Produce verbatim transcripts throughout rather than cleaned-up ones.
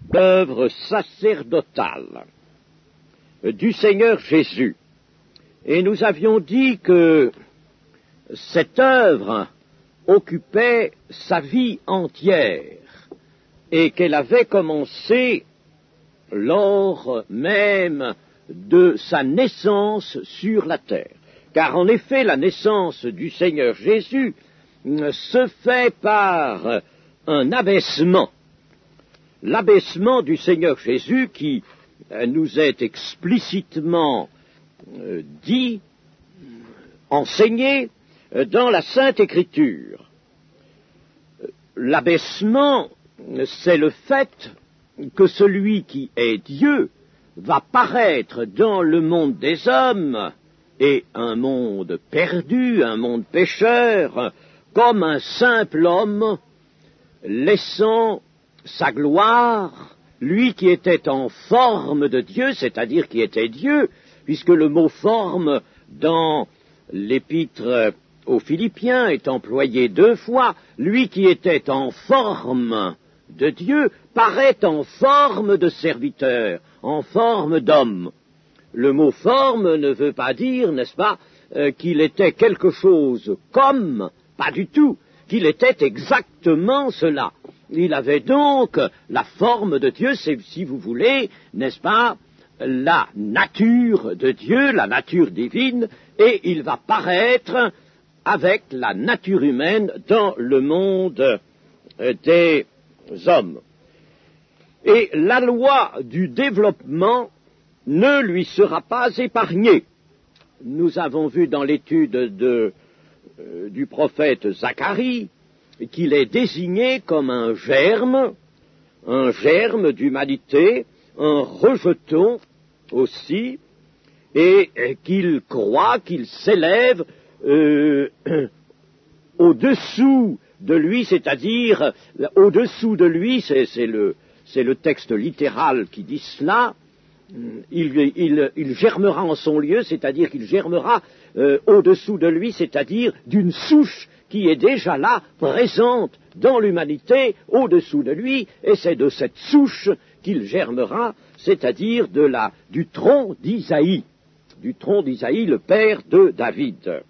l'œuvre sacerdotale du Seigneur Jésus. Et nous avions dit que cette œuvre occupait sa vie entière et qu'elle avait commencé lors même de sa naissance sur la terre. Car en effet, la naissance du Seigneur Jésus se fait par un abaissement. L'abaissement du Seigneur Jésus qui nous est explicitement dit, enseigné dans la Sainte Écriture. L'abaissement, c'est le fait que celui qui est Dieu va paraître dans le monde des hommes, et un monde perdu, un monde pécheur, comme un simple homme, laissant sa gloire, lui qui était en forme de Dieu, c'est-à-dire qui était Dieu, puisque le mot forme dans l'épître aux Philippiens est employé deux fois, lui qui était en forme de Dieu paraît en forme de serviteur, en forme d'homme. Le mot forme ne veut pas dire, n'est-ce pas, euh, qu'il était quelque chose comme, pas du tout, qu'il était exactement cela. Il avait donc la forme de Dieu, c'est, si vous voulez, n'est-ce pas, la nature de Dieu, la nature divine, et il va paraître avec la nature humaine dans le monde des hommes. Et la loi du développement ne lui sera pas épargnée. Nous avons vu dans l'étude de, euh, du prophète Zacharie qu'il est désigné comme un germe, un germe d'humanité, un rejeton aussi, et qu'il croit qu'il s'élève euh, au-dessous de lui, c'est-à-dire au-dessous de lui, c'est, c'est, le, c'est le texte littéral qui dit cela, il, il, il germera en son lieu, c'est-à-dire qu'il germera euh, au-dessous de lui, c'est-à-dire d'une souche qui est déjà là, présente dans l'humanité, au-dessous de lui, et c'est de cette souche qu'il germera, c'est-à-dire de la, du tronc d'Isaïe, du tronc d'Isaïe, le père de David.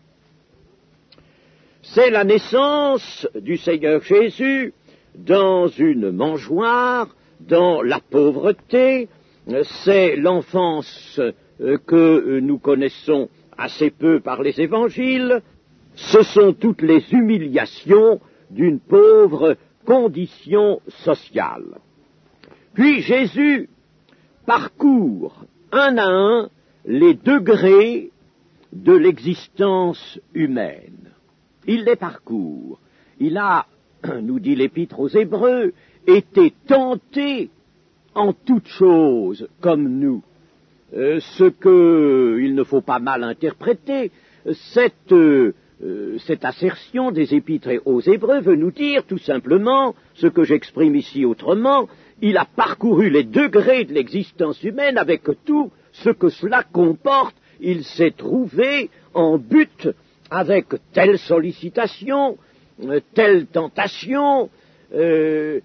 C'est la naissance du Seigneur Jésus dans une mangeoire, dans la pauvreté, c'est l'enfance que nous connaissons assez peu par les évangiles, ce sont toutes les humiliations d'une pauvre condition sociale. Puis Jésus parcourt un à un les degrés de l'existence humaine. Il les parcourt. Il a, nous dit l'Épître aux Hébreux, été tenté en toutes choses comme nous. Euh, ce que il ne faut pas mal interpréter, cette, euh, cette assertion des Épîtres aux Hébreux veut nous dire tout simplement ce que j'exprime ici autrement. Il a parcouru les degrés de l'existence humaine avec tout ce que cela comporte. Il s'est trouvé en but avec telle sollicitation, telle tentation, euh,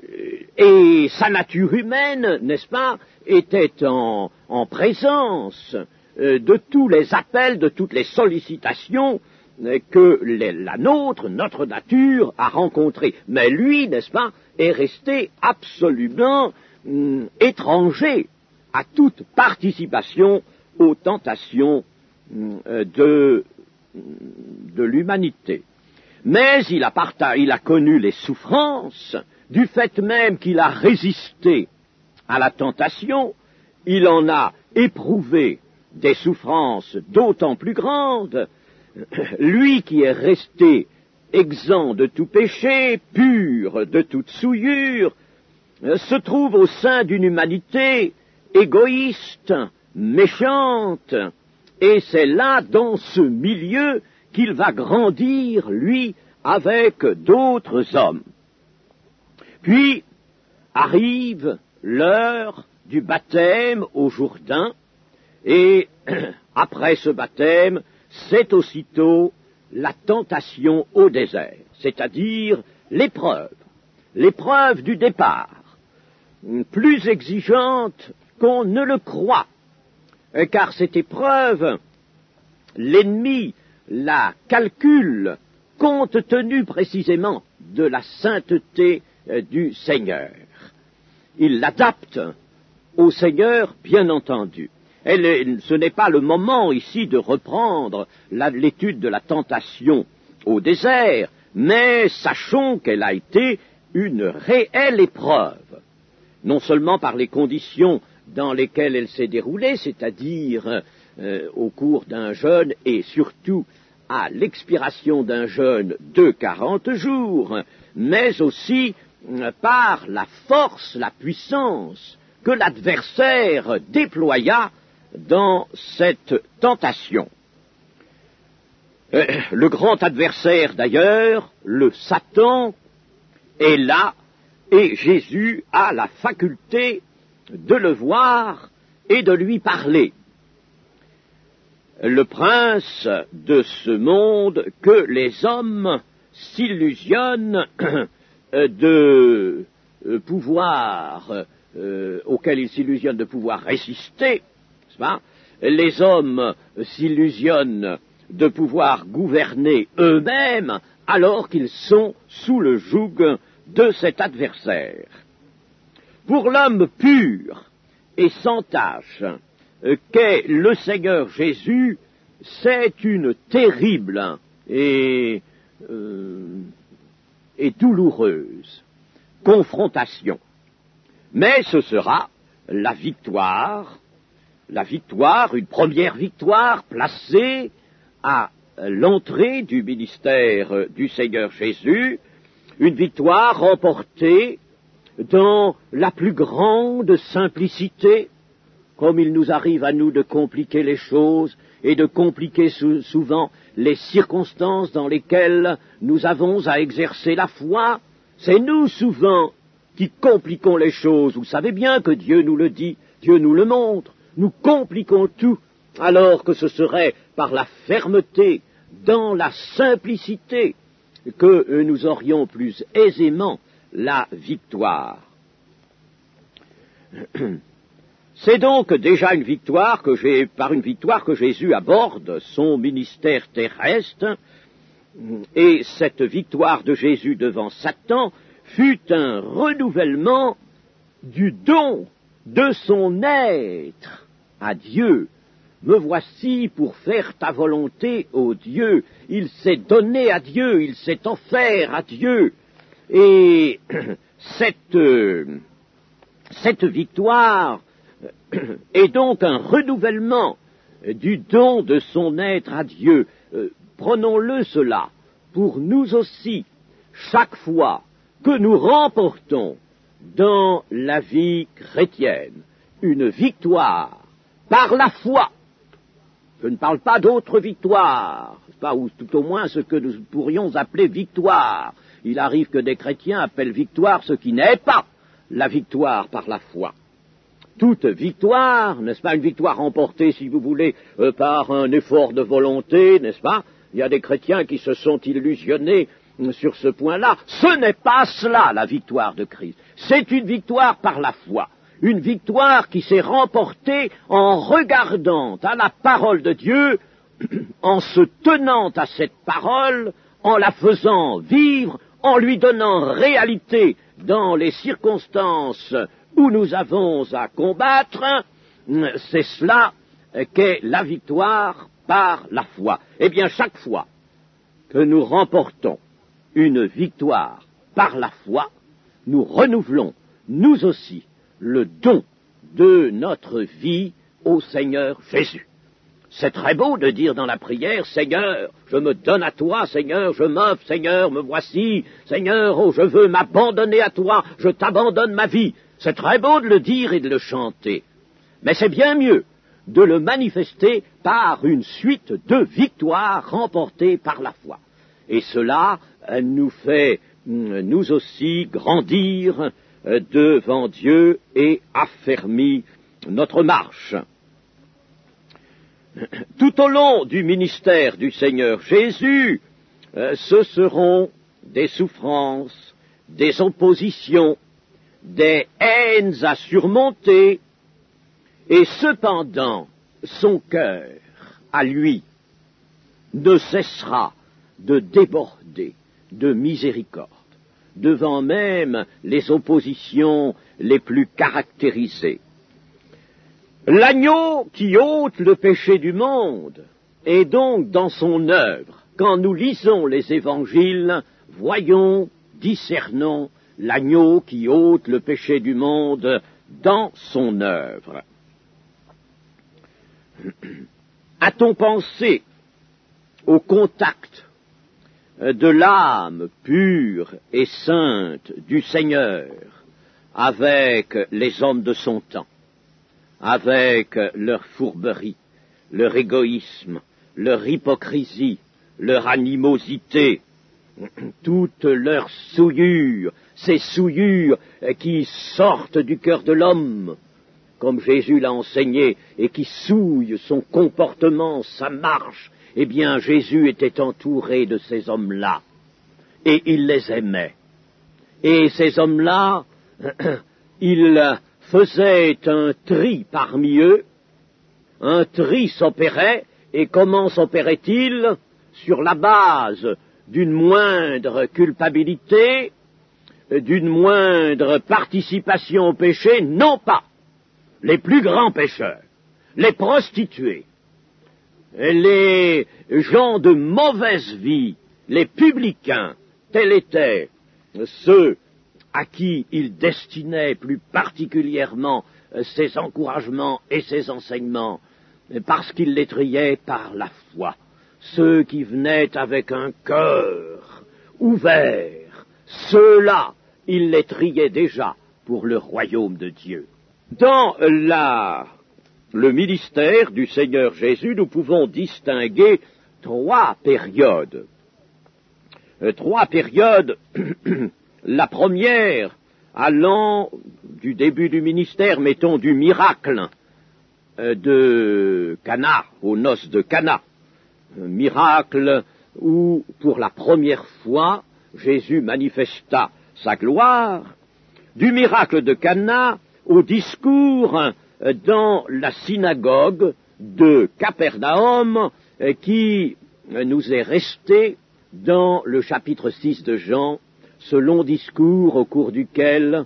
et sa nature humaine, n'est-ce pas, était en, en présence euh, de tous les appels, de toutes les sollicitations euh, que les, la nôtre, notre nature, a rencontrées. Mais lui, n'est-ce pas, est resté absolument hum, étranger à toute participation aux tentations hum, de, de l'humanité. Mais il a, parta- il a connu les souffrances, du fait même qu'il a résisté à la tentation, il en a éprouvé des souffrances d'autant plus grandes, lui qui est resté exempt de tout péché, pur de toute souillure, se trouve au sein d'une humanité égoïste, méchante, et c'est là, dans ce milieu, qu'il va grandir, lui, avec d'autres hommes. Puis arrive l'heure du baptême au Jourdain, et après ce baptême, c'est aussitôt la tentation au désert, c'est-à-dire l'épreuve, l'épreuve du départ. plus exigeante qu'on ne le croit, car cette épreuve, l'ennemi la calcule compte tenu précisément de la sainteté du Seigneur. Il l'adapte au Seigneur, bien entendu. Elle, ce n'est pas le moment ici de reprendre la, l'étude de la tentation au désert, mais sachons qu'elle a été une réelle épreuve, non seulement par les conditions dans lesquelles elle s'est déroulée, c'est-à-dire euh, au cours d'un jeûne et surtout à l'expiration d'un jeûne de quarante jours, mais aussi euh, par la force, la puissance que l'adversaire déploya dans cette tentation. Euh, le grand adversaire d'ailleurs, le Satan, est là et Jésus a la faculté de le voir et de lui parler. Le prince de ce monde que les hommes s'illusionnent de pouvoir, euh, auquel ils s'illusionnent de pouvoir résister, n'est-ce pas ? Les hommes s'illusionnent de pouvoir gouverner eux-mêmes alors qu'ils sont sous le joug de cet adversaire. Pour l'homme pur et sans tache qu'est le Seigneur Jésus, c'est une terrible et, euh, et douloureuse confrontation. Mais ce sera la victoire, la victoire, une première victoire placée à l'entrée du ministère du Seigneur Jésus, une victoire remportée dans la plus grande simplicité, comme il nous arrive à nous de compliquer les choses et de compliquer sou- souvent les circonstances dans lesquelles nous avons à exercer la foi. C'est nous souvent qui compliquons les choses. Vous savez bien que Dieu nous le dit, Dieu nous le montre. Nous compliquons tout, alors que ce serait par la fermeté, dans la simplicité, que nous aurions plus aisément la victoire. C'est donc déjà une victoire que j'ai, par une victoire que Jésus aborde son ministère terrestre, et cette victoire de Jésus devant Satan fut un renouvellement du don de son être à Dieu. Me voici pour faire ta volonté, ô Dieu. Il s'est donné à Dieu, il s'est offert à Dieu. Et cette, cette victoire est donc un renouvellement du don de son être à Dieu. Euh, prenons-le cela pour nous aussi, chaque fois que nous remportons dans la vie chrétienne une victoire par la foi. Je ne parle pas d'autre victoire, pas, ou tout au moins ce que nous pourrions appeler victoire. Il arrive que des chrétiens appellent victoire ce qui n'est pas la victoire par la foi. Toute victoire, n'est-ce pas, une victoire remportée, si vous voulez, euh, par un effort de volonté, n'est-ce pas? Il y a des chrétiens qui se sont illusionnés euh, sur ce point-là. Ce n'est pas cela, la victoire de Christ. C'est une victoire par la foi. Une victoire qui s'est remportée en regardant à la parole de Dieu, en se tenant à cette parole, en la faisant vivre, en lui donnant réalité dans les circonstances où nous avons à combattre. C'est cela qu'est la victoire par la foi. Eh bien, chaque fois que nous remportons une victoire par la foi, nous renouvelons, nous aussi, le don de notre vie au Seigneur Jésus. C'est très beau de dire dans la prière, Seigneur, je me donne à toi, Seigneur, je m'offre, Seigneur, me voici, Seigneur, oh, je veux m'abandonner à toi, je t'abandonne ma vie. C'est très beau de le dire et de le chanter, mais c'est bien mieux de le manifester par une suite de victoires remportées par la foi. Et cela nous fait, nous aussi, grandir devant Dieu et affermit notre marche. Tout au long du ministère du Seigneur Jésus, ce seront des souffrances, des oppositions, des haines à surmonter, et cependant son cœur, à lui, ne cessera de déborder de miséricorde, devant même les oppositions les plus caractérisées. L'agneau qui ôte le péché du monde est donc dans son œuvre. Quand nous lisons les évangiles, voyons, discernons l'agneau qui ôte le péché du monde dans son œuvre. A-t-on pensé au contact de l'âme pure et sainte du Seigneur avec les hommes de son temps, avec leur fourberie, leur égoïsme, leur hypocrisie, leur animosité, toute leur souillure, ces souillures qui sortent du cœur de l'homme, comme Jésus l'a enseigné, et qui souillent son comportement, sa marche. Eh bien, Jésus était entouré de ces hommes-là, et il les aimait. Et ces hommes-là, il faisait un tri parmi eux, un tri s'opérait, et comment s'opérait-il? Sur la base d'une moindre culpabilité, d'une moindre participation au péché, non pas les plus grands pécheurs, les prostituées, les gens de mauvaise vie, les publicains, tels étaient ceux à qui il destinait plus particulièrement ses encouragements et ses enseignements, parce qu'il les triait par la foi. Ceux qui venaient avec un cœur ouvert, ceux-là, il les triait déjà pour le royaume de Dieu. Dans la, le ministère du Seigneur Jésus, nous pouvons distinguer trois périodes. Euh, trois périodes, la première allant du début du ministère, mettons du miracle euh, de Cana, aux noces de Cana. Un miracle où, pour la première fois, Jésus manifesta sa gloire, du miracle de Cana au discours dans la synagogue de Capernaum qui nous est resté dans le chapitre six de Jean, ce long discours au cours duquel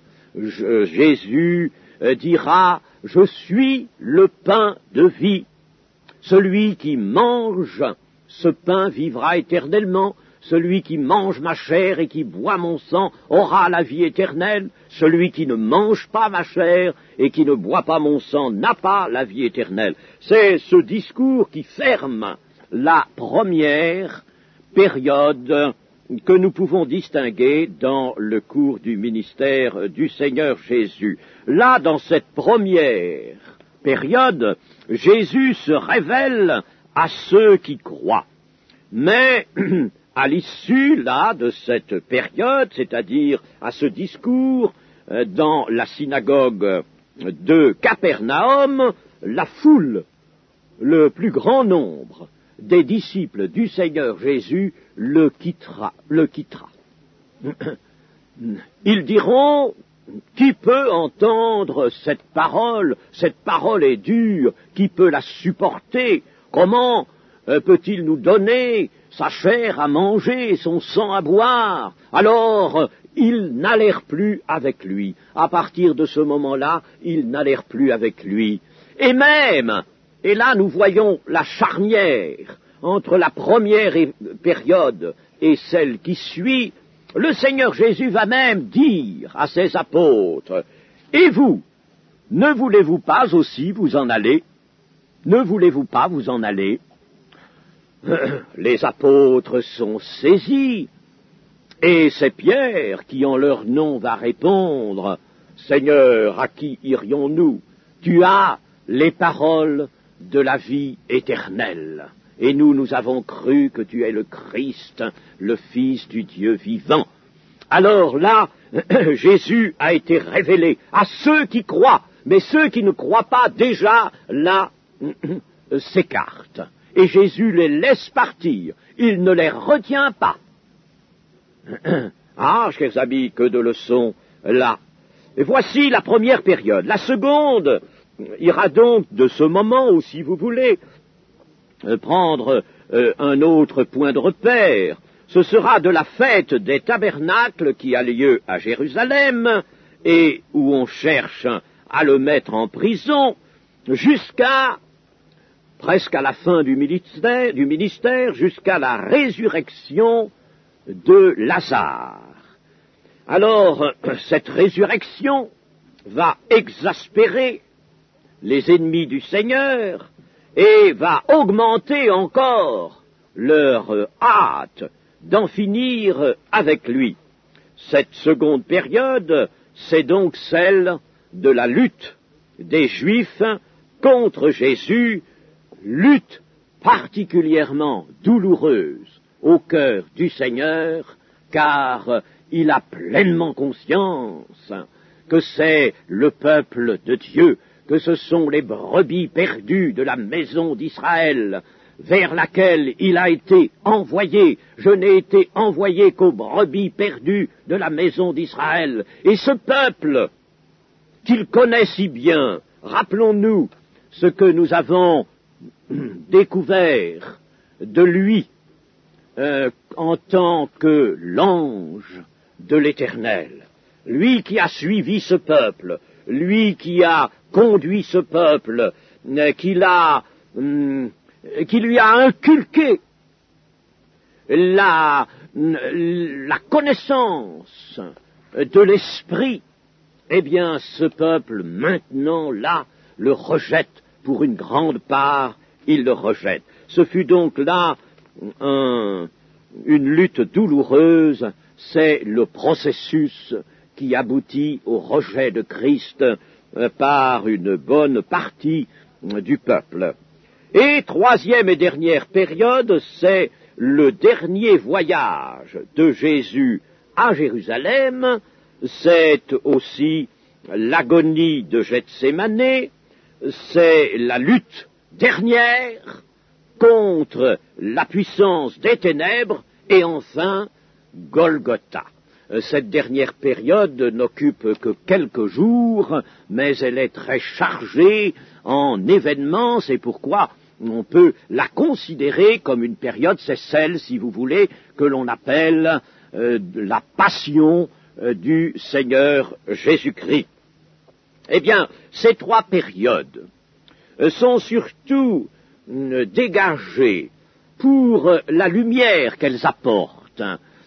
Jésus dira « Je suis le pain de vie. Celui qui mange ce pain vivra éternellement. Celui qui mange ma chair et qui boit mon sang aura la vie éternelle. Celui qui ne mange pas ma chair et qui ne boit pas mon sang n'a pas la vie éternelle. » C'est ce discours qui ferme la première période que nous pouvons distinguer dans le cours du ministère du Seigneur Jésus. Là, dans cette première période, Jésus se révèle à ceux qui croient. Mais à l'issue, là, de cette période, c'est-à-dire à ce discours euh, dans la synagogue de Capernaum, la foule, le plus grand nombre des disciples du Seigneur Jésus le quittera. Le quittera. Ils diront, qui peut entendre cette parole? Cette parole est dure, qui peut la supporter? Comment euh, peut-il nous donner sa chair à manger, son sang à boire? Alors, euh, ils n'allèrent plus avec lui. À partir de ce moment-là, ils n'allèrent plus avec lui. Et même, et là nous voyons la charnière entre la première période et celle qui suit, le Seigneur Jésus va même dire à ses apôtres, « Et vous, ne voulez-vous pas aussi vous en aller? Ne voulez-vous pas vous en aller ?» Les apôtres sont saisis, et c'est Pierre qui en leur nom va répondre, « Seigneur, à qui irions-nous? Tu as les paroles de la vie éternelle. Et nous, nous avons cru que tu es le Christ, le Fils du Dieu vivant. » Alors là, Jésus a été révélé à ceux qui croient, mais ceux qui ne croient pas déjà, là, s'écartent. Et Jésus les laisse partir, il ne les retient pas. Ah, chers amis, que de leçons là. Et voici la première période. La seconde ira donc de ce moment où, si vous voulez, euh, prendre euh, un autre point de repère, ce sera de la fête des tabernacles qui a lieu à Jérusalem et où on cherche à le mettre en prison jusqu'à, presque à la fin du ministère, du ministère jusqu'à la résurrection de Lazare. Alors, cette résurrection va exaspérer les ennemis du Seigneur et va augmenter encore leur hâte d'en finir avec lui. Cette seconde période, c'est donc celle de la lutte des Juifs contre Jésus, lutte particulièrement douloureuse au cœur du Seigneur, car il a pleinement conscience que c'est le peuple de Dieu, que ce sont les brebis perdues de la maison d'Israël, vers laquelle il a été envoyé. Je n'ai été envoyé qu'aux brebis perdues de la maison d'Israël. Et ce peuple qu'il connaît si bien, rappelons-nous ce que nous avons découvert de lui euh, en tant que l'ange de l'Éternel, lui qui a suivi ce peuple, lui qui a conduit ce peuple, euh, qui l'a, euh, qui lui a inculqué la, la connaissance de l'esprit, eh bien, ce peuple, maintenant, là, le rejette pour une grande part, il le rejette. Ce fut donc là un, une lutte douloureuse, c'est le processus qui aboutit au rejet de Christ euh, par une bonne partie euh, du peuple. Et troisième et dernière période, c'est le dernier voyage de Jésus à Jérusalem, c'est aussi l'agonie de Gethsémanée, c'est la lutte dernière contre la puissance des ténèbres, et enfin Golgotha. Cette dernière période n'occupe que quelques jours, mais elle est très chargée en événements, c'est pourquoi on peut la considérer comme une période, c'est celle, si vous voulez, que l'on appelle euh, la passion euh, du Seigneur Jésus-Christ. Eh bien, ces trois périodes euh, sont surtout euh, dégagées pour euh, la lumière qu'elles apportent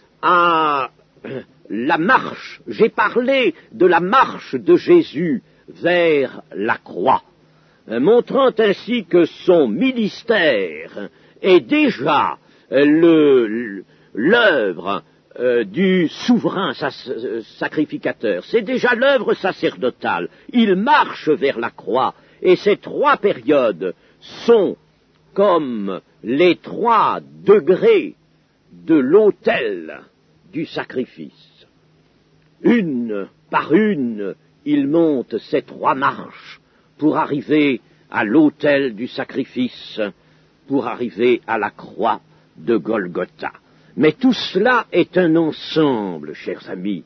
à euh, la marche. J'ai parlé de la marche de Jésus vers la croix, euh, montrant ainsi que son ministère est déjà euh, le, l'œuvre euh, du souverain sacrificateur. C'est déjà l'œuvre sacerdotale. Il marche vers la croix, et ces trois périodes sont comme les trois degrés de l'autel du sacrifice. Une par une, il monte ces trois marches pour arriver à l'autel du sacrifice, pour arriver à la croix de Golgotha. Mais tout cela est un ensemble, chers amis,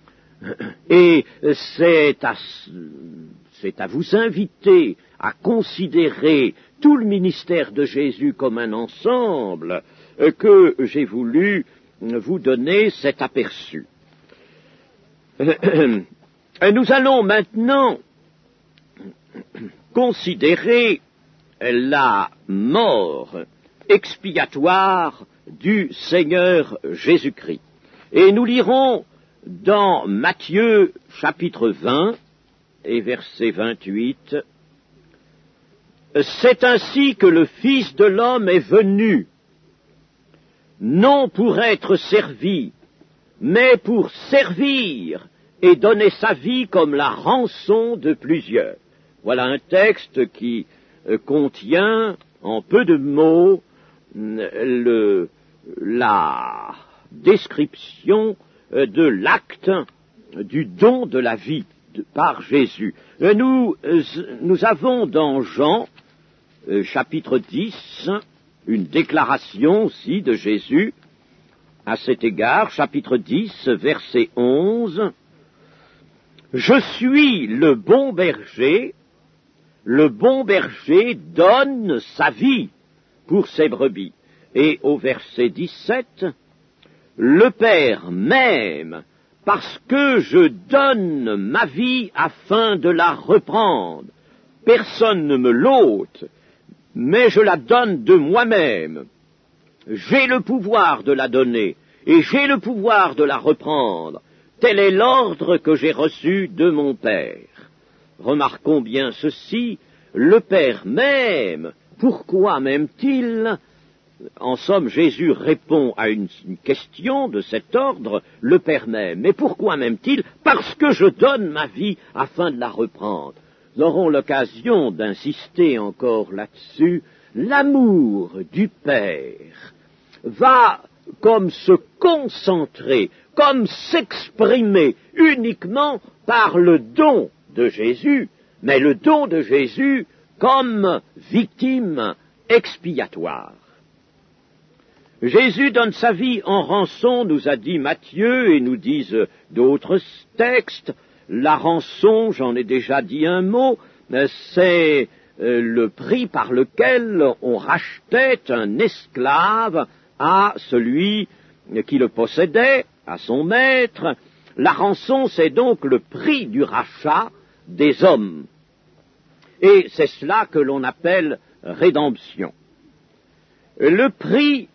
et c'est à, c'est à vous inviter à considérer tout le ministère de Jésus comme un ensemble que j'ai voulu vous donner cet aperçu. Nous allons maintenant considérer la mort expiatoire du Seigneur Jésus-Christ. Et nous lirons dans Matthieu chapitre vingt et verset vingt-huit, « C'est ainsi que le Fils de l'homme est venu, non pour être servi, mais pour servir et donner sa vie comme la rançon de plusieurs. » Voilà un texte qui euh, contient, en peu de mots, le, la description euh, de l'acte du don de la vie de, par Jésus. Euh, nous, euh, nous avons dans Jean, euh, chapitre dix, une déclaration aussi de Jésus à cet égard, chapitre dix, verset onze. Je suis le bon berger, le bon berger donne sa vie pour ses brebis. Et au verset dix-sept, le Père m'aime parce que je donne ma vie afin de la reprendre. Personne ne me l'ôte, mais je la donne de moi-même. J'ai le pouvoir de la donner, et j'ai le pouvoir de la reprendre. Tel est l'ordre que j'ai reçu de mon Père. Remarquons bien ceci, le Père m'aime. Pourquoi m'aime-t-il ? En somme, Jésus répond à une, une question de cet ordre, le Père m'aime. Mais pourquoi m'aime-t-il ? Parce que je donne ma vie afin de la reprendre. Nous aurons l'occasion d'insister encore là-dessus. L'amour du Père va comme se concentrer, comme s'exprimer uniquement par le don de Jésus, mais le don de Jésus comme victime expiatoire. Jésus donne sa vie en rançon, nous a dit Matthieu, et nous disent d'autres textes. La rançon, j'en ai déjà dit un mot, c'est le prix par lequel on rachetait un esclave à celui qui le possédait, à son maître. La rançon, c'est donc le prix du rachat des hommes. Et c'est cela que l'on appelle rédemption. Le prix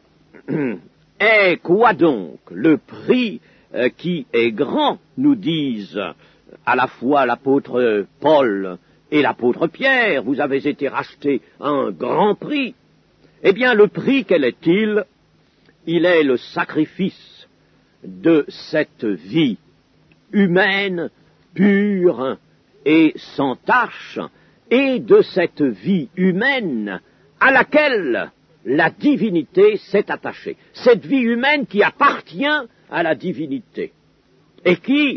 est quoi donc? Le prix euh, qui est grand, nous disent à la fois l'apôtre Paul et l'apôtre Pierre. Vous avez été rachetés à un grand prix. Eh bien, le prix, quel est-il? Il est le sacrifice de cette vie humaine, pure et sans tache, et de cette vie humaine à laquelle la divinité s'est attachée. Cette vie humaine qui appartient à la divinité et qui,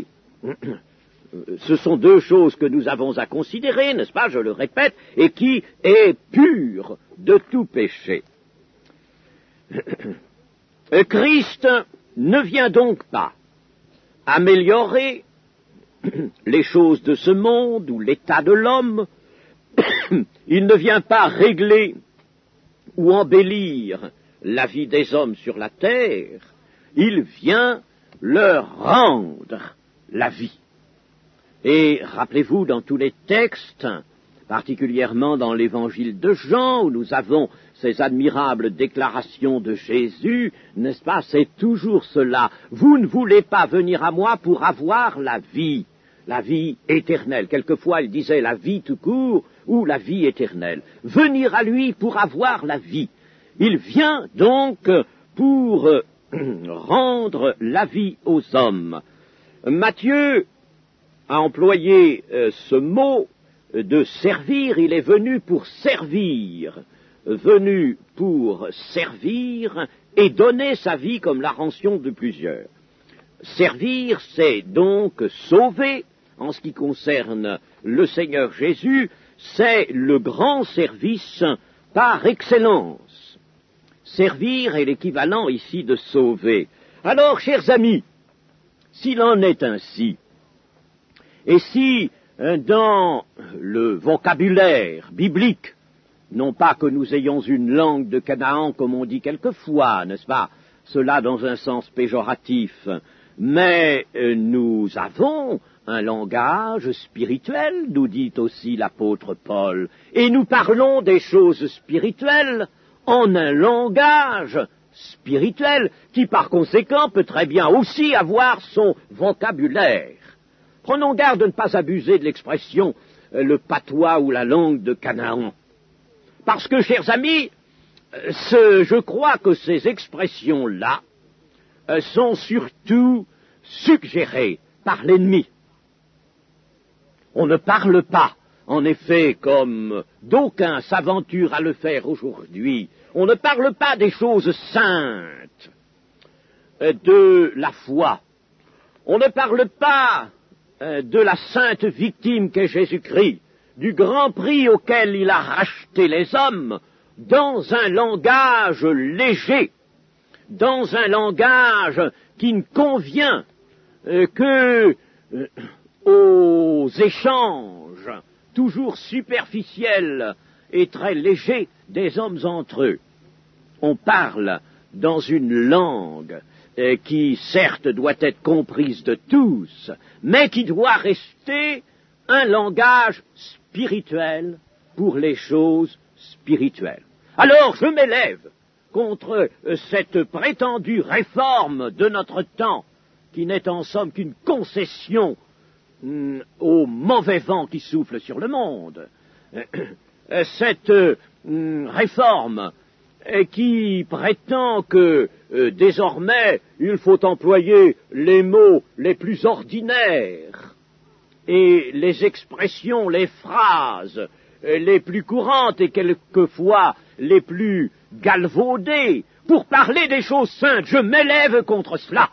ce sont deux choses que nous avons à considérer, n'est-ce pas, je le répète, et qui est pure de tout péché. Christ ne vient donc pas améliorer les choses de ce monde ou l'état de l'homme. Il ne vient pas régler ou embellir la vie des hommes sur la terre. Il vient leur rendre la vie. Et rappelez-vous, dans tous les textes, particulièrement dans l'évangile de Jean, où nous avons ces admirables déclarations de Jésus, n'est-ce pas, c'est toujours cela. Vous ne voulez pas venir à moi pour avoir la vie, la vie éternelle. Quelquefois, il disait la vie tout court ou la vie éternelle. Venir à lui pour avoir la vie. Il vient donc pour rendre la vie aux hommes. Matthieu a employé euh, ce mot de servir, il est venu pour servir, venu pour servir et donner sa vie comme la rançon de plusieurs. Servir, c'est donc sauver, en ce qui concerne le Seigneur Jésus, c'est le grand service par excellence. Servir est l'équivalent ici de sauver. Alors, chers amis, s'il en est ainsi, et si dans le vocabulaire biblique, non pas que nous ayons une langue de Canaan comme on dit quelquefois, n'est-ce pas, cela dans un sens péjoratif, mais nous avons un langage spirituel, nous dit aussi l'apôtre Paul, et nous parlons des choses spirituelles en un langage spirituel qui par conséquent peut très bien aussi avoir son vocabulaire. Prenons garde de ne pas abuser de l'expression euh, le patois ou la langue de Canaan. Parce que, chers amis, euh, ce, je crois que ces expressions-là euh, sont surtout suggérées par l'ennemi. On ne parle pas, en effet, comme d'aucuns s'aventurent à le faire aujourd'hui, on ne parle pas des choses saintes, euh, de la foi. On ne parle pas de la sainte victime qu'est Jésus-Christ, du grand prix auquel il a racheté les hommes, dans un langage léger, dans un langage qui ne convient euh, que euh, aux échanges toujours superficiels et très légers des hommes entre eux. On parle dans une langue euh, qui, certes, doit être comprise de tous, mais qui doit rester un langage spirituel pour les choses spirituelles. Alors, je m'élève contre euh, cette prétendue réforme de notre temps, qui n'est en somme qu'une concession hum, au mauvais vent qui souffle sur le monde. Euh, cette hum, réforme euh, qui prétend que euh, désormais il faut employer les mots les plus ordinaires et les expressions, les phrases euh, les plus courantes et quelquefois les plus galvaudées pour parler des choses saintes. Je m'élève contre cela.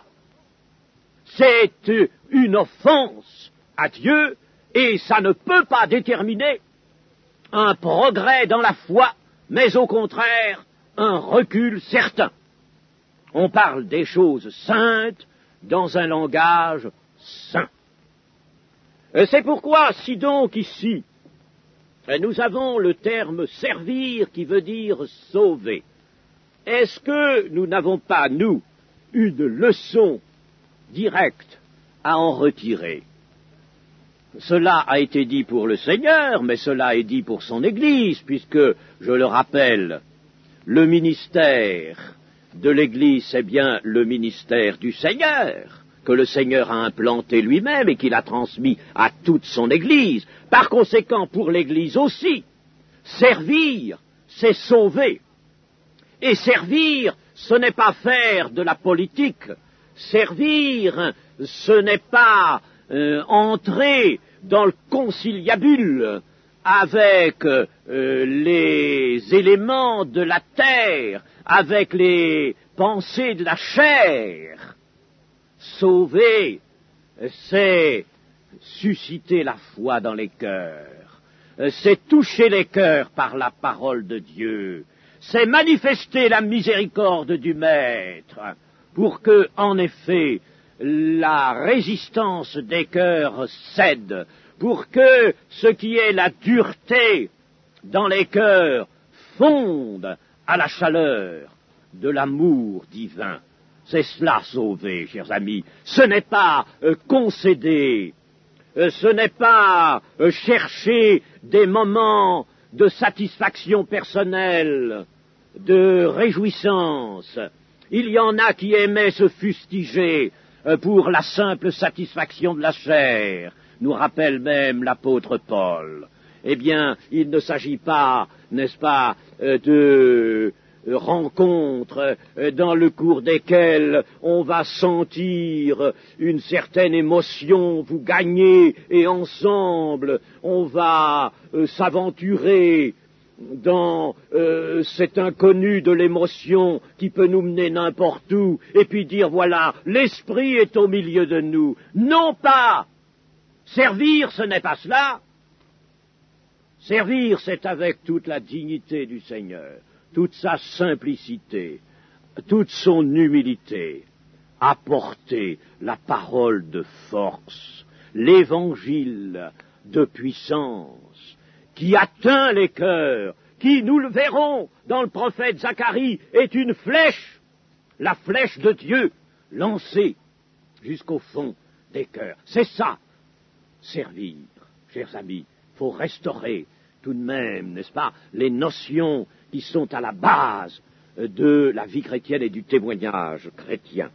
C'est euh, une offense à Dieu et ça ne peut pas déterminer un progrès dans la foi, mais au contraire un recul certain. On parle des choses saintes dans un langage saint. C'est pourquoi, si donc ici, nous avons le terme servir qui veut dire sauver, est-ce que nous n'avons pas, nous, une leçon directe à en retirer? Cela a été dit pour le Seigneur, mais cela est dit pour son Église, puisque, je le rappelle, le ministère de l'Église, c'est bien le ministère du Seigneur, que le Seigneur a implanté lui-même et qu'il a transmis à toute son Église. Par conséquent, pour l'Église aussi, servir, c'est sauver. Et servir, ce n'est pas faire de la politique. Servir, ce n'est pas euh, entrer dans le conciliabule avec euh, les éléments de la terre, avec les pensées de la chair. Sauver, c'est susciter la foi dans les cœurs, c'est toucher les cœurs par la parole de Dieu, c'est manifester la miséricorde du Maître, pour que, en effet, la résistance des cœurs cède, pour que ce qui est la dureté dans les cœurs fonde à la chaleur de l'amour divin. C'est cela sauver, chers amis. Ce n'est pas euh, concéder, euh, ce n'est pas euh, chercher des moments de satisfaction personnelle, de réjouissance. Il y en a qui aimaient se fustiger euh, pour la simple satisfaction de la chair, nous rappelle même l'apôtre Paul. Eh bien, il ne s'agit pas, n'est-ce pas, euh, de rencontres dans le cours desquelles on va sentir une certaine émotion vous gagner et ensemble on va euh, s'aventurer dans euh, cet inconnu de l'émotion qui peut nous mener n'importe où et puis dire voilà, l'esprit est au milieu de nous. Non pas servir, ce n'est pas cela. Servir, c'est avec toute la dignité du Seigneur, toute sa simplicité, toute son humilité, apporter la parole de force, l'évangile de puissance, qui atteint les cœurs, qui, nous le verrons dans le prophète Zacharie, est une flèche, la flèche de Dieu, lancée jusqu'au fond des cœurs. C'est ça, servir, chers amis. Il faut restaurer tout de même, n'est-ce pas, les notions qui sont à la base de la vie chrétienne et du témoignage chrétien.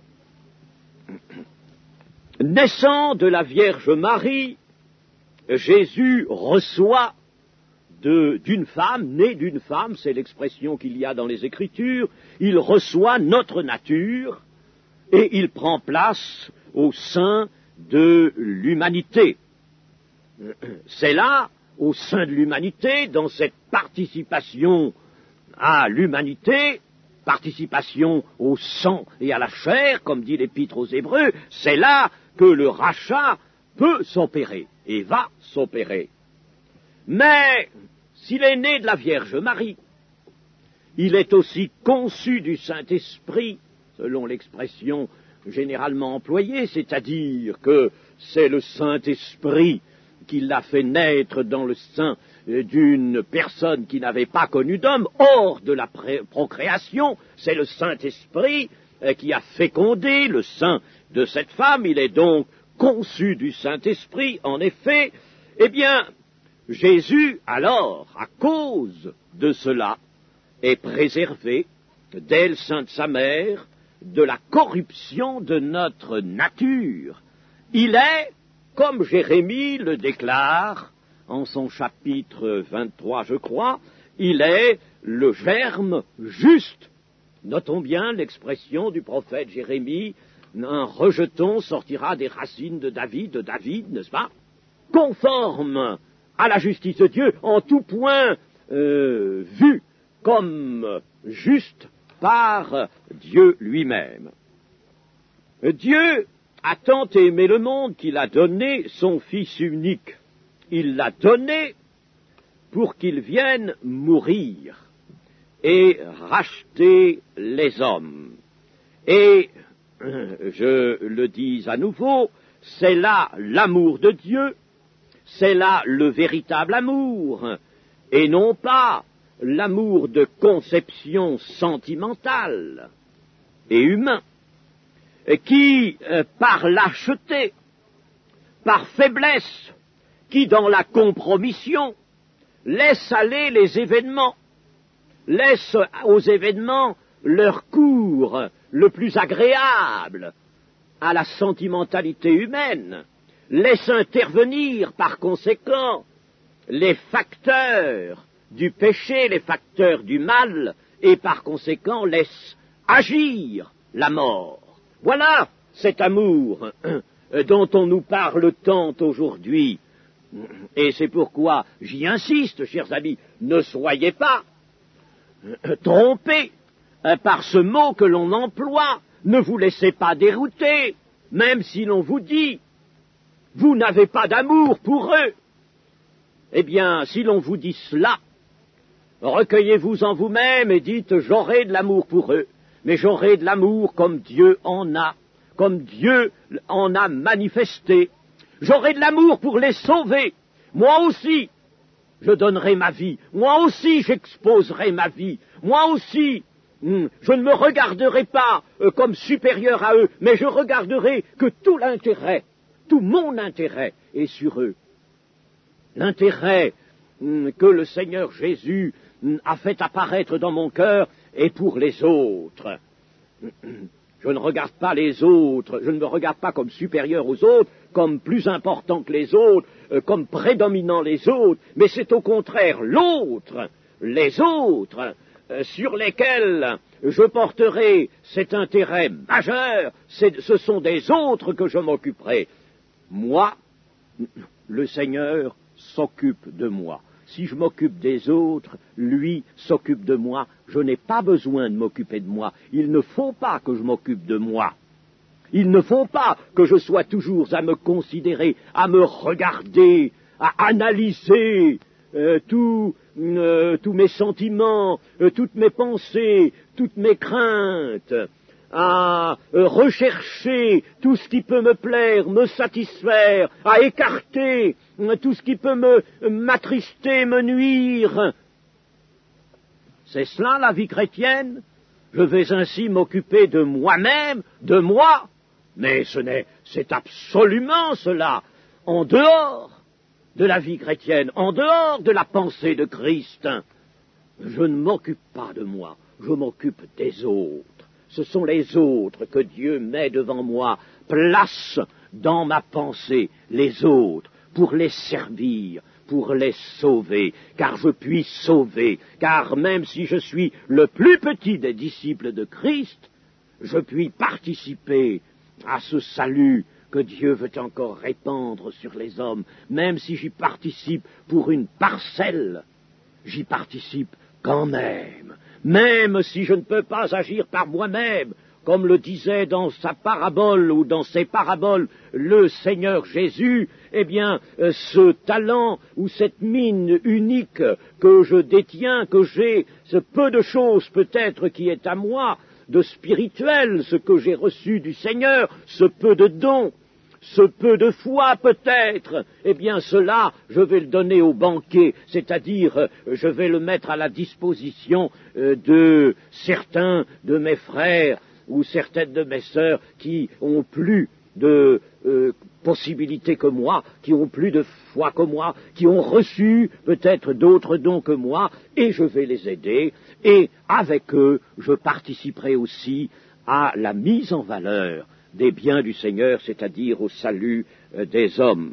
Naissant de la Vierge Marie, Jésus reçoit de, d'une femme, né d'une femme, c'est l'expression qu'il y a dans les Écritures, il reçoit notre nature et il prend place au sein de l'humanité. C'est là, au sein de l'humanité, dans cette participation à l'humanité, participation au sang et à la chair, comme dit l'Épître aux Hébreux, c'est là que le rachat peut s'opérer et va s'opérer. Mais s'il est né de la Vierge Marie, il est aussi conçu du Saint-Esprit, selon l'expression généralement employé, c'est-à-dire que c'est le Saint-Esprit qui l'a fait naître dans le sein d'une personne qui n'avait pas connu d'homme, hors de la procréation, c'est le Saint-Esprit qui a fécondé le sein de cette femme, il est donc conçu du Saint-Esprit, en effet. Eh bien, Jésus, alors, à cause de cela, est préservé dès le sein de sa mère de la corruption de notre nature. Il est, comme Jérémie le déclare en son chapitre vingt-trois, je crois, il est le germe juste. Notons bien l'expression du prophète Jérémie, un rejeton sortira des racines de David, de David, n'est-ce pas? Conforme à la justice de Dieu, en tout point euh, vu comme juste par Dieu lui-même. Dieu a tant aimé le monde qu'il a donné son Fils unique. Il l'a donné pour qu'il vienne mourir et racheter les hommes. Et, je le dis à nouveau, c'est là l'amour de Dieu, c'est là le véritable amour, et non pas l'amour de conception sentimentale et humain, qui, par lâcheté, par faiblesse, qui, dans la compromission, laisse aller les événements, laisse aux événements leur cours le plus agréable à la sentimentalité humaine, laisse intervenir, par conséquent, les facteurs du péché, les facteurs du mal, et par conséquent laisse agir la mort. Voilà cet amour dont on nous parle tant aujourd'hui. Et c'est pourquoi j'y insiste, chers amis, ne soyez pas trompés par ce mot que l'on emploie, ne vous laissez pas dérouter, même si l'on vous dit « vous n'avez pas d'amour pour eux ». Eh bien, si l'on vous dit cela, recueillez-vous en vous-même et dites « j'aurai de l'amour pour eux ». Mais j'aurai de l'amour comme Dieu en a, comme Dieu en a manifesté. J'aurai de l'amour pour les sauver. Moi aussi, je donnerai ma vie. Moi aussi, j'exposerai ma vie. Moi aussi, je ne me regarderai pas comme supérieur à eux, mais je regarderai que tout l'intérêt, tout mon intérêt est sur eux. L'intérêt que le Seigneur Jésus a fait apparaître dans mon cœur est pour les autres. Je ne regarde pas les autres, je ne me regarde pas comme supérieur aux autres, comme plus important que les autres, euh, comme prédominant les autres, mais c'est au contraire l'autre, les autres, euh, sur lesquels je porterai cet intérêt majeur, c'est, ce sont des autres que je m'occuperai. Moi, le Seigneur s'occupe de moi. Si je m'occupe des autres, lui s'occupe de moi. Je n'ai pas besoin de m'occuper de moi. Il ne faut pas que je m'occupe de moi. Il ne faut pas que je sois toujours à me considérer, à me regarder, à analyser euh, tout, euh, tous mes sentiments, euh, toutes mes pensées, toutes mes craintes, à euh, rechercher tout ce qui peut me plaire, me satisfaire, à écarter euh, tout ce qui peut me m'attrister, me nuire. C'est cela la vie chrétienne. Je vais ainsi m'occuper de moi-même, de moi, mais ce n'est, c'est absolument cela, en dehors de la vie chrétienne, en dehors de la pensée de Christ. Je ne m'occupe pas de moi, je m'occupe des autres. Ce sont les autres que Dieu met devant moi, place dans ma pensée les autres, pour les servir, pour les sauver, car je puis sauver, car même si je suis le plus petit des disciples de Christ, je puis participer à ce salut que Dieu veut encore répandre sur les hommes, même si j'y participe pour une parcelle, j'y participe quand même. Même si je ne peux pas agir par moi-même, comme le disait dans sa parabole ou dans ses paraboles le Seigneur Jésus, eh bien, ce talent ou cette mine unique que je détiens, que j'ai, ce peu de choses peut-être qui est à moi, de spirituel, ce que j'ai reçu du Seigneur, ce peu de dons, ce peu de foi peut-être, eh bien cela, je vais le donner au banquet, c'est-à-dire je vais le mettre à la disposition euh, de certains de mes frères ou certaines de mes sœurs qui ont plus de euh, possibilités que moi, qui ont plus de foi que moi, qui ont reçu peut-être d'autres dons que moi, et je vais les aider, et avec eux, je participerai aussi à la mise en valeur des biens du Seigneur, c'est-à-dire au salut euh, des hommes.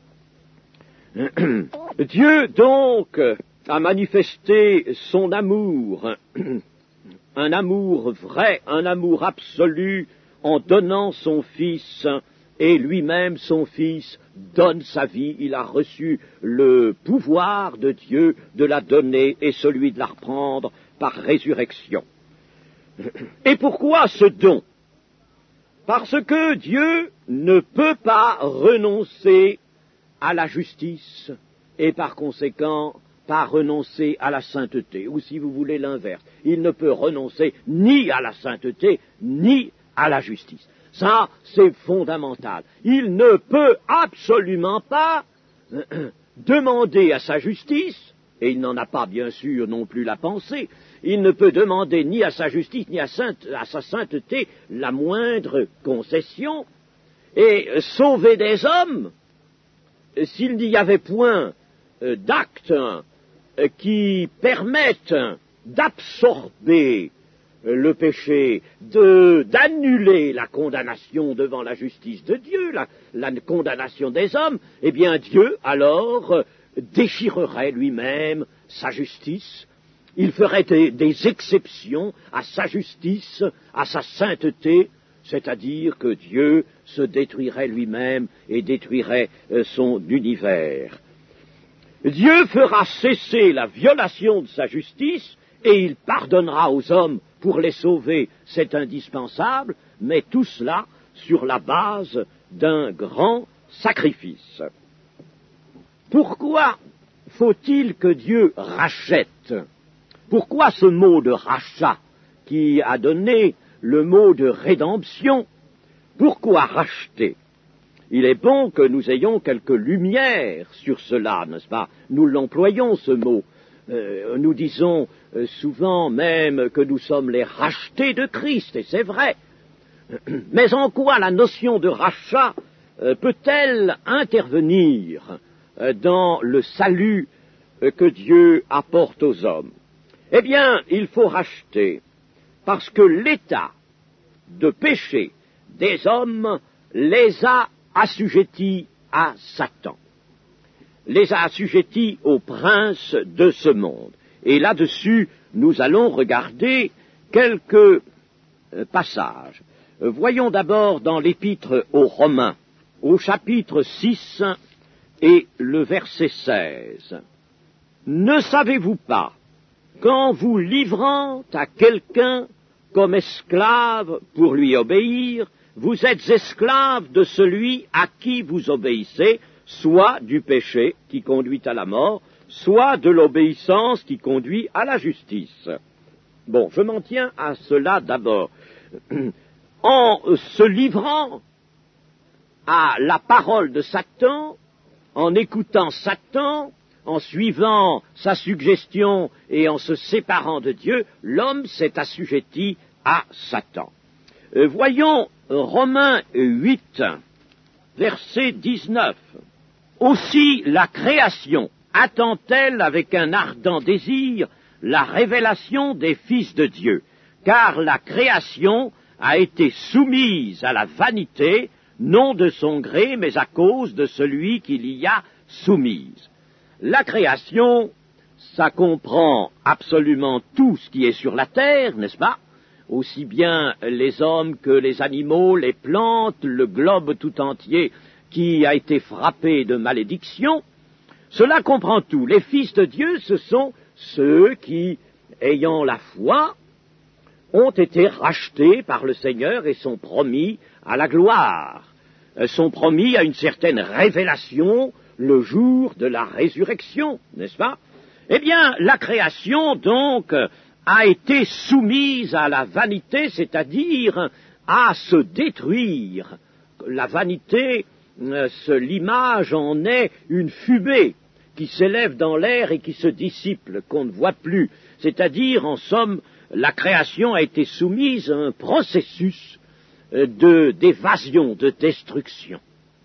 Dieu, donc, a manifesté son amour, un amour vrai, un amour absolu, en donnant son Fils, et lui-même, son Fils, donne sa vie. Il a reçu le pouvoir de Dieu de la donner et celui de la reprendre par résurrection. Et pourquoi ce don ? Parce que Dieu ne peut pas renoncer à la justice et par conséquent pas renoncer à la sainteté, ou si vous voulez l'inverse. Il ne peut renoncer ni à la sainteté ni à la justice. Ça, c'est fondamental. Il ne peut absolument pas demander à sa justice, et il n'en a pas bien sûr non plus la pensée, il ne peut demander ni à sa justice ni à, sainte, à sa sainteté la moindre concession, et sauver des hommes, s'il n'y avait point euh, d'actes euh, qui permettent d'absorber euh, le péché, de, d'annuler la condamnation devant la justice de Dieu, la, la condamnation des hommes, eh bien Dieu alors euh, déchirerait lui-même sa justice. Il ferait des, des exceptions à sa justice, à sa sainteté, c'est-à-dire que Dieu se détruirait lui-même et détruirait euh, son univers. Dieu fera cesser la violation de sa justice et il pardonnera aux hommes pour les sauver, c'est indispensable, mais tout cela sur la base d'un grand sacrifice. Pourquoi faut-il que Dieu rachète ? Pourquoi ce mot de rachat qui a donné le mot de rédemption? Pourquoi racheter? Il est bon que nous ayons quelques lumières sur cela, n'est-ce pas? Nous l'employons, ce mot. Euh, nous disons euh, souvent même que nous sommes les rachetés de Christ, et c'est vrai. Mais en quoi la notion de rachat euh, peut-elle intervenir euh, dans le salut euh, que Dieu apporte aux hommes? Eh bien, il faut racheter, parce que l'état de péché des hommes les a assujettis à Satan, les a assujettis au prince de ce monde. Et là-dessus, nous allons regarder quelques euh, passages. Euh, voyons d'abord dans l'épître aux Romains, au chapitre six et le verset seize. « Ne savez-vous pas qu'en vous livrant à quelqu'un comme esclave pour lui obéir, vous êtes esclave de celui à qui vous obéissez, soit du péché qui conduit à la mort, soit de l'obéissance qui conduit à la justice. » Bon, je m'en tiens à cela d'abord. En se livrant à la parole de Satan, en écoutant Satan, en suivant sa suggestion et en se séparant de Dieu, l'homme s'est assujetti à Satan. Euh, voyons Romains huit, verset dix-neuf. « Aussi la création attend-elle avec un ardent désir la révélation des fils de Dieu, car la création a été soumise à la vanité, non de son gré, mais à cause de celui qui l'y a soumise. » La création, ça comprend absolument tout ce qui est sur la terre, n'est-ce pas? Aussi bien les hommes que les animaux, les plantes, le globe tout entier qui a été frappé de malédiction. Cela comprend tout. Les fils de Dieu, ce sont ceux qui, ayant la foi, ont été rachetés par le Seigneur et sont promis à la gloire, sont promis à une certaine révélation le jour de la résurrection, n'est-ce pas? Eh bien, la création, donc, a été soumise à la vanité, c'est-à-dire à se détruire. La vanité, l'image en est une fumée qui s'élève dans l'air et qui se dissipe, qu'on ne voit plus. C'est-à-dire, en somme, la création a été soumise à un processus de, d'évasion, de destruction.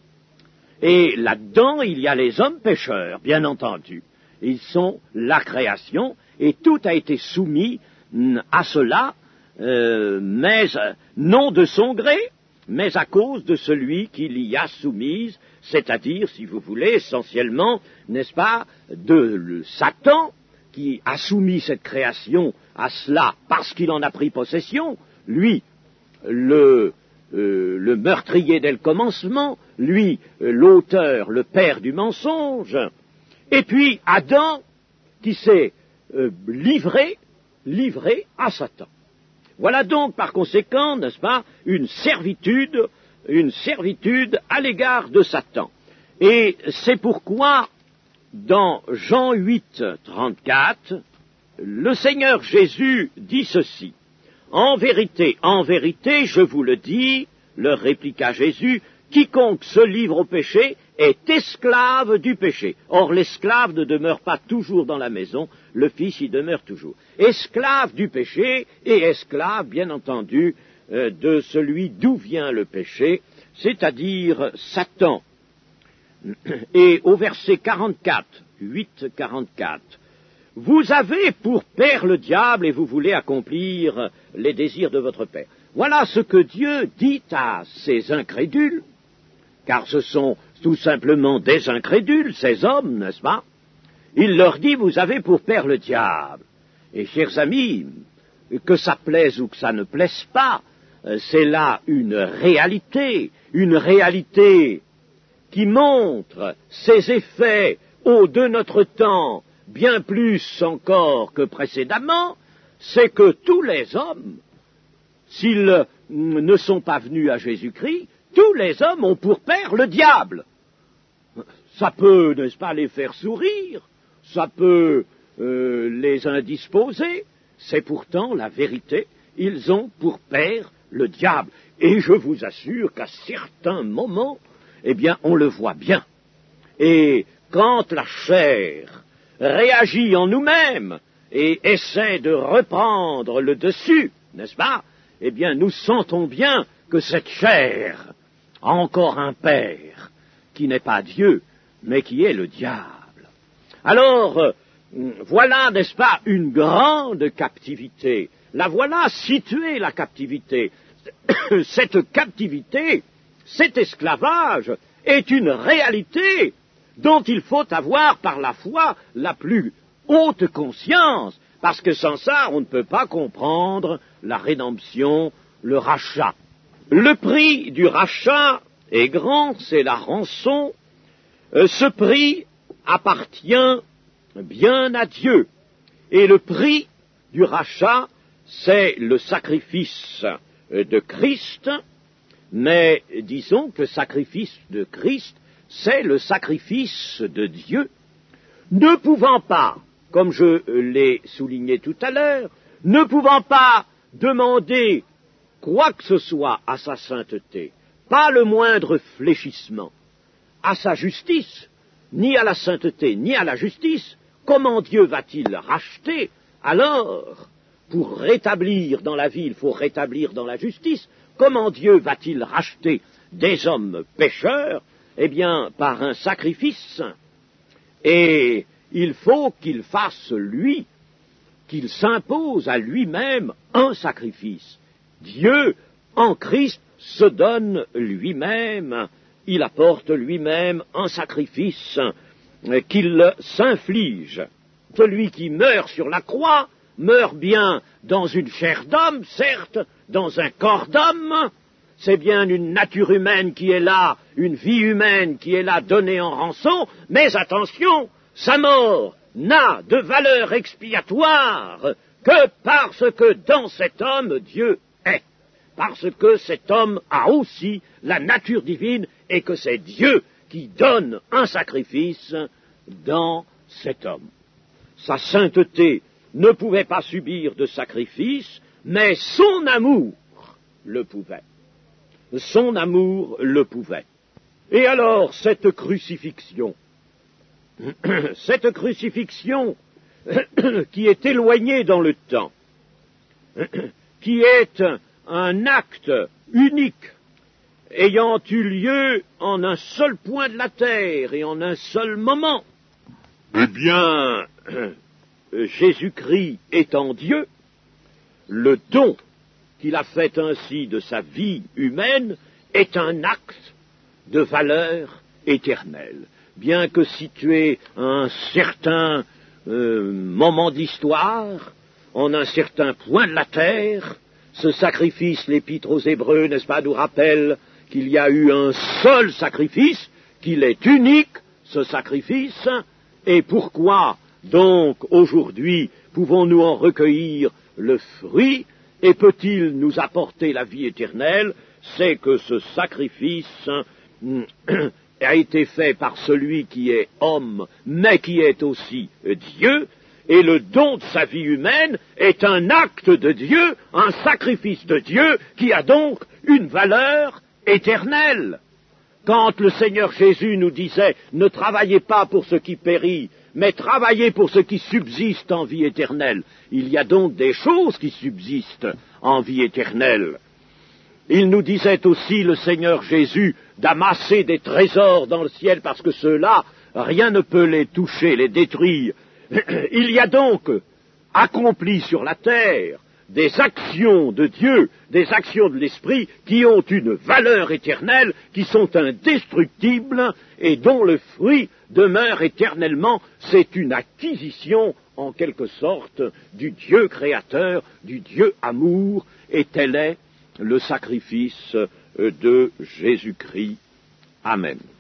Et là-dedans, il y a les hommes pécheurs, bien entendu. Ils sont la création, et tout a été soumis à cela, euh, mais euh, non de son gré, mais à cause de celui qui l'y a soumise, c'est-à-dire, si vous voulez, essentiellement, n'est-ce pas, de le Satan, qui a soumis cette création à cela parce qu'il en a pris possession, lui, le, euh, le meurtrier dès le commencement, lui, euh, l'auteur, le père du mensonge, et puis Adam, qui s'est euh, livré, livré à Satan. Voilà donc, par conséquent, n'est-ce pas, une servitude, une servitude à l'égard de Satan. Et c'est pourquoi, dans Jean huit, trente-quatre, le Seigneur Jésus dit ceci. En vérité, en vérité, je vous le dis, leur répliqua Jésus, quiconque se livre au péché est esclave du péché. Or, l'esclave ne demeure pas toujours dans la maison, le Fils y demeure toujours. Esclave du péché et esclave, bien entendu, euh, de celui d'où vient le péché, c'est-à-dire Satan. Et au verset quarante-quatre, huit, quarante-quatre, vous avez pour père le diable et vous voulez accomplir les désirs de votre père. Voilà ce que Dieu dit à ces incrédules, car ce sont tout simplement des incrédules, ces hommes, n'est-ce pas? Il leur dit, vous avez pour père le diable. Et chers amis, que ça plaise ou que ça ne plaise pas, c'est là une réalité, une réalité qui montre ses effets au de notre temps, bien plus encore que précédemment, c'est que tous les hommes, s'ils ne sont pas venus à Jésus-Christ, tous les hommes ont pour père le diable. Ça peut, n'est-ce pas, les faire sourire, ça peut euh, les indisposer, c'est pourtant la vérité, ils ont pour père le diable. Et je vous assure qu'à certains moments, eh bien, on le voit bien. Et quand la chair réagit en nous-mêmes et essaie de reprendre le dessus, n'est-ce pas, eh bien, nous sentons bien que cette chair a encore un père qui n'est pas Dieu, mais qui est le diable. Alors, euh, voilà, n'est-ce pas, une grande captivité. La voilà située, la captivité. Cette captivité, cet esclavage, est une réalité dont il faut avoir par la foi la plus haute conscience, parce que sans ça, on ne peut pas comprendre la rédemption, le rachat. Le prix du rachat est grand, c'est la rançon. Euh, ce prix appartient bien à Dieu. Et le prix du rachat, c'est le sacrifice de Christ, mais disons que le sacrifice de Christ, c'est le sacrifice de Dieu, ne pouvant pas, comme je l'ai souligné tout à l'heure, ne pouvant pas demander quoi que ce soit à sa sainteté, pas le moindre fléchissement, à sa justice, ni à la sainteté, ni à la justice, comment Dieu va-t-il racheter? Alors, pour rétablir dans la vie, il faut rétablir dans la justice, comment Dieu va-t-il racheter des hommes pécheurs? Eh bien, par un sacrifice. Et il faut qu'il fasse, lui, qu'il s'impose à lui-même un sacrifice. Dieu, en Christ, se donne lui-même, il apporte lui-même un sacrifice qu'il s'inflige. Celui qui meurt sur la croix meurt bien dans une chair d'homme, certes, dans un corps d'homme, c'est bien une nature humaine qui est là, une vie humaine qui est là donnée en rançon, mais attention, sa mort n'a de valeur expiatoire que parce que dans cet homme Dieu est, parce que cet homme a aussi la nature divine et que c'est Dieu qui donne un sacrifice dans cet homme. Sa sainteté ne pouvait pas subir de sacrifice, mais son amour le pouvait. Son amour le pouvait. Et alors, cette crucifixion, cette crucifixion qui est éloignée dans le temps, qui est un acte unique, ayant eu lieu en un seul point de la terre et en un seul moment, eh bien, Jésus-Christ étant Dieu, le don qu'il a fait ainsi de sa vie humaine est un acte de valeur éternelle. Bien que situé à un certain euh, moment d'histoire, en un certain point de la terre, ce sacrifice, l'Épître aux Hébreux, n'est-ce pas, nous rappelle qu'il y a eu un seul sacrifice, qu'il est unique, ce sacrifice, et pourquoi donc aujourd'hui pouvons-nous en recueillir le fruit, et peut-il nous apporter la vie éternelle? C'est que ce sacrifice a été fait par celui qui est homme, mais qui est aussi Dieu, et le don de sa vie humaine est un acte de Dieu, un sacrifice de Dieu, qui a donc une valeur éternelle. Quand le Seigneur Jésus nous disait « Ne travaillez pas pour ce qui périt, mais travaillez pour ce qui subsiste en vie éternelle », il y a donc des choses qui subsistent en vie éternelle. Il nous disait aussi, le Seigneur Jésus, d'amasser des trésors dans le ciel, parce que ceux-là, rien ne peut les toucher, les détruire. Il y a donc accompli sur la terre des actions de Dieu, des actions de l'Esprit qui ont une valeur éternelle, qui sont indestructibles et dont le fruit demeure éternellement. C'est une acquisition, en quelque sorte, du Dieu créateur, du Dieu amour, et tel est le sacrifice de Jésus-Christ. Amen.